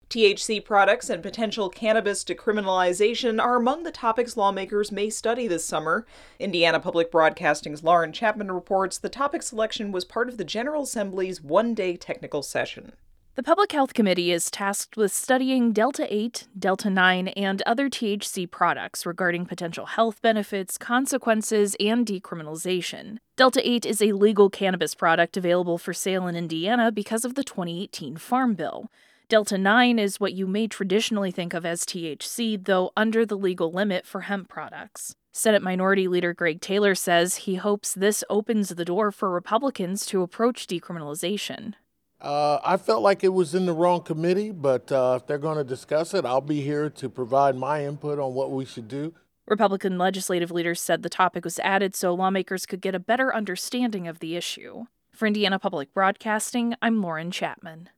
THC products and potential cannabis decriminalization are among the topics lawmakers may study this summer. Indiana Public Broadcasting's Lauren Chapman reports the topic selection was part of the General Assembly's one-day technical session. The Public Health Committee is tasked with studying Delta 8, Delta 9, and other THC products regarding potential health benefits, consequences, and decriminalization. Delta 8 is a legal cannabis product available for sale in Indiana because of the 2018 Farm Bill. Delta 9 is what you may traditionally think of as THC, though under the legal limit for hemp products. Senate Minority Leader Greg Taylor says he hopes this opens the door for Republicans to approach decriminalization. I felt like it was in the wrong committee, but if they're going to discuss it, I'll be here to provide my input on what we should do. Republican legislative leaders said the topic was added so lawmakers could get a better understanding of the issue. For Indiana Public Broadcasting, I'm Lauren Chapman.